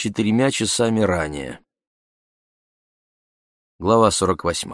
4 часами ранее. Глава 48.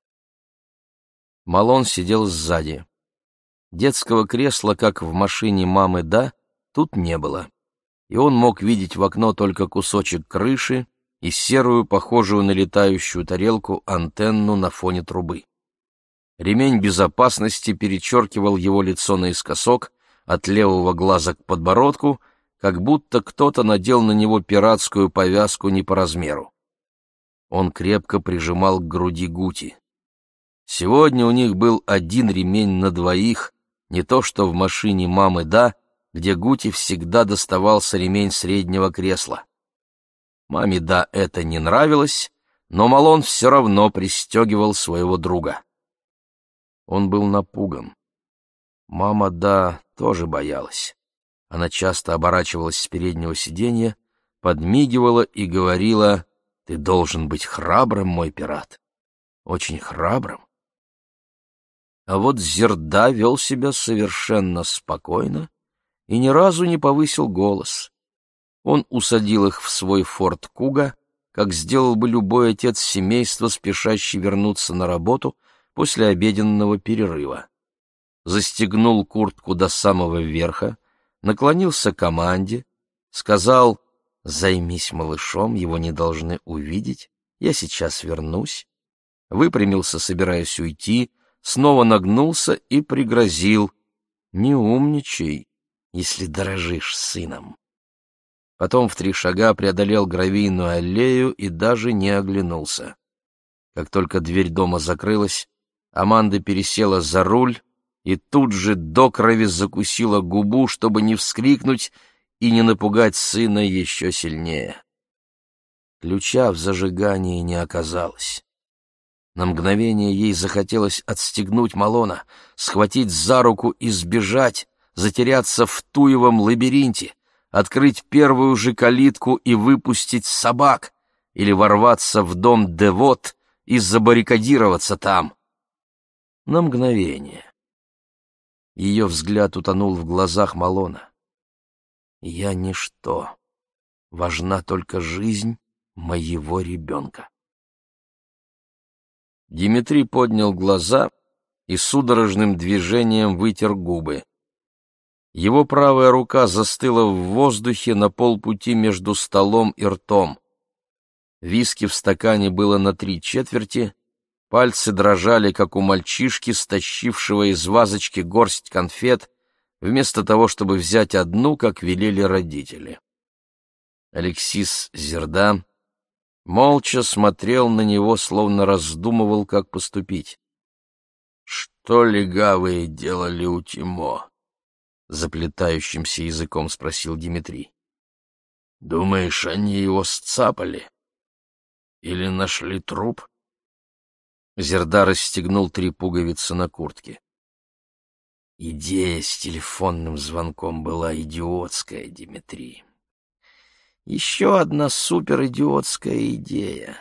Малон сидел сзади. Детского кресла, как в машине мамы «Да», тут не было, и он мог видеть в окно только кусочек крыши и серую, похожую на летающую тарелку, антенну на фоне трубы. Ремень безопасности перечеркивал его лицо наискосок, от левого глаза к подбородку, как будто кто-то надел на него пиратскую повязку не по размеру. Он крепко прижимал к груди Гути. Сегодня у них был один ремень на двоих, не то что в машине мамы «Да», где Гути всегда доставался ремень среднего кресла. Маме «Да» это не нравилось, но Малон все равно пристегивал своего друга. Он был напуган. Мама «Да» тоже боялась. Она часто оборачивалась с переднего сиденья, подмигивала и говорила: «Ты должен быть храбрым, мой пират, очень храбрым». А вот Зерда вел себя совершенно спокойно и ни разу не повысил голос. Он усадил их в свой форт Куга, как сделал бы любой отец семейства, спешащий вернуться на работу после обеденного перерыва. Застегнул куртку до самого верха, наклонился к команде, сказал: «Займись малышом, его не должны увидеть, я сейчас вернусь». Выпрямился, собираясь уйти, снова нагнулся и пригрозил: «Не умничай, если дорожишь сыном». Потом в 3 шага преодолел гравийную аллею и даже не оглянулся. Как только дверь дома закрылась, Аманда пересела за руль и тут же до крови закусила губу, чтобы не вскрикнуть и не напугать сына еще сильнее. Ключа в зажигании не оказалось. На мгновение ей захотелось отстегнуть Малона, схватить за руку и сбежать, затеряться в туевом лабиринте, открыть первую же калитку и выпустить собак, или ворваться в дом Девот и забаррикадироваться там. На мгновение. Ее взгляд утонул в глазах Малона. «Я ничто. Важна только жизнь моего ребенка». Димитрий поднял глаза и судорожным движением вытер губы. Его правая рука застыла в воздухе на полпути между столом и ртом. Виски в стакане было на 3/4, пальцы дрожали, как у мальчишки, стащившего из вазочки горсть конфет, вместо того, чтобы взять одну, как велели родители. Алексис Зерда молча смотрел на него, словно раздумывал, как поступить. «Что легавые делали у Тимо?» — заплетающимся языком спросил Димитрий. «Думаешь, они его сцапали? Или нашли труп?» Зерда расстегнул 3 пуговицы на куртке. «Идея с телефонным звонком была идиотская, Димитрий. Еще одна суперидиотская идея».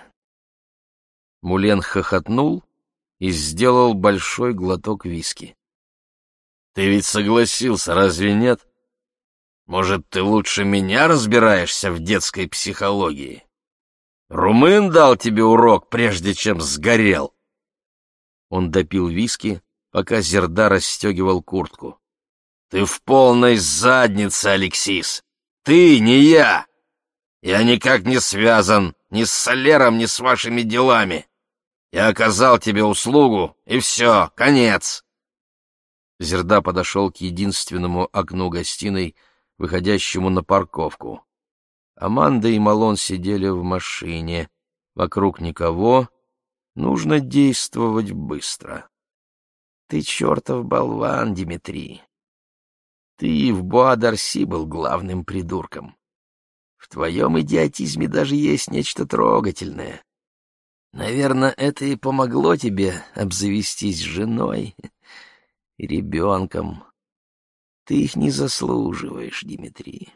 Мулен хохотнул и сделал большой глоток виски. «Ты ведь согласился, разве нет? Может, ты лучше меня разбираешься в детской психологии? Румын дал тебе урок, прежде чем сгорел». Он допил виски, пока Зерда расстегивал куртку. «Ты в полной заднице, Алексис! Ты, не я! Я никак не связан ни с Солером, ни с вашими делами. Я оказал тебе услугу, и все, конец!» Зерда подошел к единственному окну гостиной, выходящему на парковку. Аманда и Малон сидели в машине. Вокруг никого. Нужно действовать быстро. «Ты чертов болван, Димитрий. Ты и в Буа-Дарси был главным придурком. В твоем идиотизме даже есть нечто трогательное. Наверное, это и помогло тебе обзавестись женой и ребенком. Ты их не заслуживаешь, Димитрий».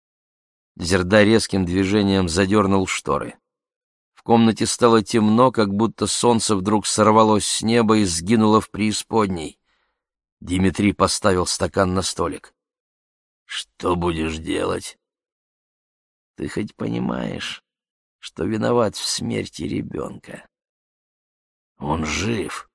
Зерда резким движением задернул шторы. В комнате стало темно, как будто солнце вдруг сорвалось с неба и сгинуло в преисподней. Димитрий поставил стакан на столик. «Что будешь делать?» Ты хоть понимаешь, что виноват в смерти ребенка? Он жив.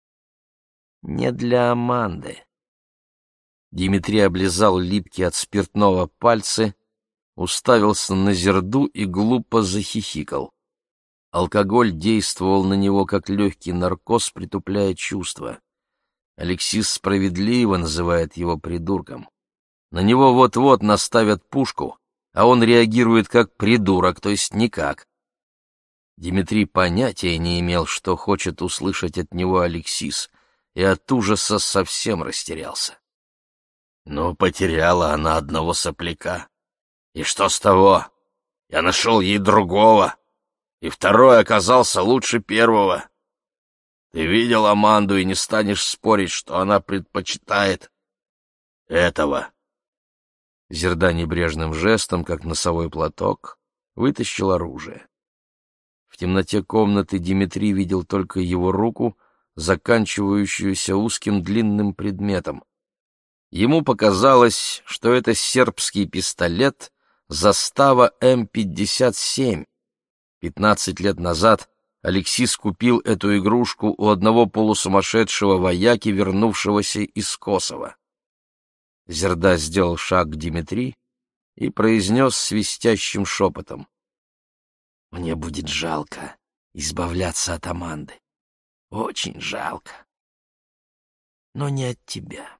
Не для Аманды. Дмитрий облизал липкие от спиртного пальцы, уставился на Зерду и глупо захихикал. Алкоголь действовал на него как легкий наркоз, притупляя чувства. Алексис справедливо называет его придурком. На него вот-вот наставят пушку, а он реагирует как придурок, то есть никак. Дмитрий понятия не имел, что хочет услышать от него Алексис, и от ужаса совсем растерялся. Ну, потеряла она одного сопляка. И что с того? Я нашел ей другого, и второй оказался лучше первого. Ты видел Аманду и не станешь спорить, что она предпочитает этого. Зерда небрежным жестом, как носовой платок, вытащил оружие. В темноте комнаты Дмитрий видел только его руку, заканчивающуюся узким длинным предметом. Ему показалось, что это сербский пистолет «Застава М-57». 15 лет назад Алексис купил эту игрушку у одного полусумасшедшего вояки, вернувшегося из Косово. Зерда сделал шаг к Дмитрию и произнес свистящим шепотом: «Мне будет жалко избавляться от Аманды. Очень жалко. Но не от тебя».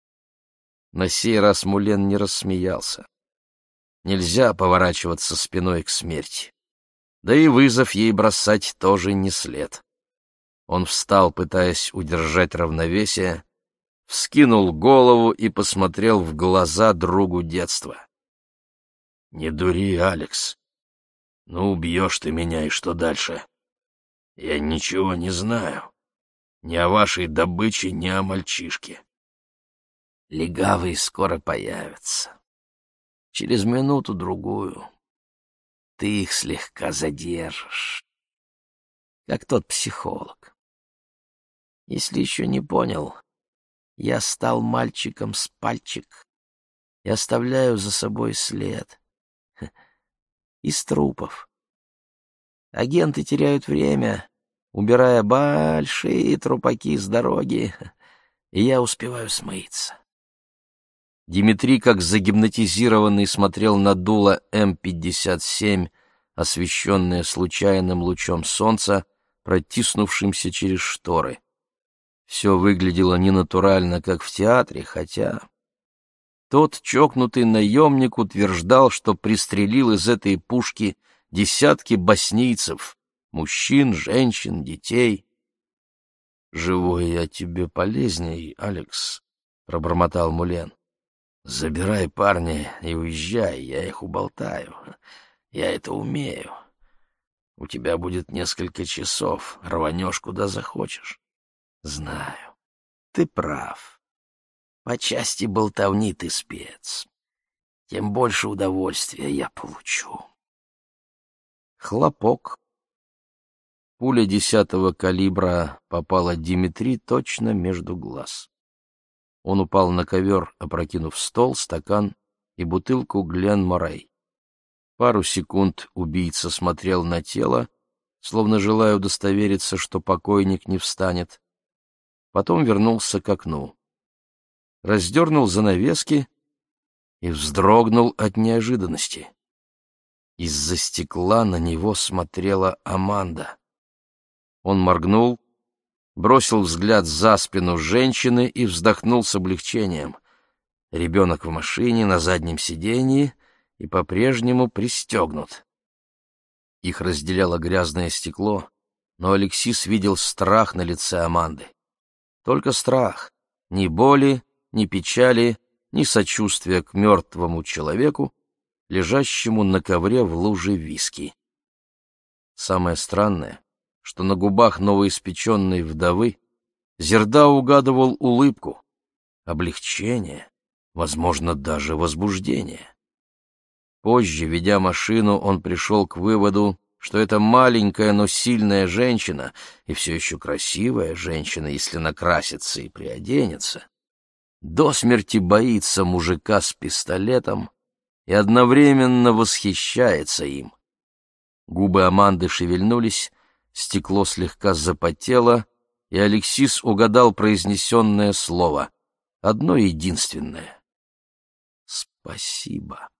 На сей раз Мулен не рассмеялся. Нельзя поворачиваться спиной к смерти. Да и вызов ей бросать тоже не след. Он встал, пытаясь удержать равновесие, вскинул голову и посмотрел в глаза другу детства. «Не дури, Алекс. Ну, убьешь ты меня, и что дальше? Я ничего не знаю. Ни о вашей добыче, ни о мальчишке. Легавые скоро появятся. Через минуту-другую ты их слегка задержишь, как тот психолог. Если еще не понял, я стал мальчиком с пальчик и оставляю за собой след из трупов. Агенты теряют время, убирая большие трупаки с дороги, и я успеваю смыться». Дмитрий, как загипнотизированный, смотрел на дуло М-57, освещенное случайным лучом солнца, протиснувшимся через шторы. Все выглядело ненатурально, как в театре, хотя... Тот чокнутый наемник утверждал, что пристрелил из этой пушки десятки боснийцев, мужчин, женщин, детей. «Живой я тебе полезней, Алекс», — пробормотал Мулен. «Забирай парня и уезжай, я их уболтаю. Я это умею. У тебя будет несколько часов, рванешь куда захочешь. Знаю, ты прав. По части болтовни ты спец. Тем больше удовольствия я получу». Хлопок. Пуля 10-го калибра попала Дмитрию точно между глаз. Он упал на ковер, опрокинув стол, стакан и бутылку Глен Морей. Пару секунд убийца смотрел на тело, словно желая удостовериться, что покойник не встанет. Потом вернулся к окну. Раздернул занавески и вздрогнул от неожиданности. Из-за стекла на него смотрела Аманда. Он моргнул, бросил взгляд за спину женщины и вздохнул с облегчением. Ребенок в машине, на заднем сиденье и по-прежнему пристегнут. Их разделяло грязное стекло, но Алексис видел страх на лице Аманды. Только страх, ни боли, ни печали, ни сочувствия к мертвому человеку, лежащему на ковре в луже виски. Самое странное, что на губах новоиспеченной вдовы Зерда угадывал улыбку, облегчение, возможно, даже возбуждение. Позже, ведя машину, он пришел к выводу, что это маленькая, но сильная женщина, и все еще красивая женщина, если накрасится и приоденется, до смерти боится мужика с пистолетом и одновременно восхищается им. Губы Аманды шевельнулись, стекло слегка запотело, и Алексис угадал произнесенное слово, одно единственное. «Спасибо».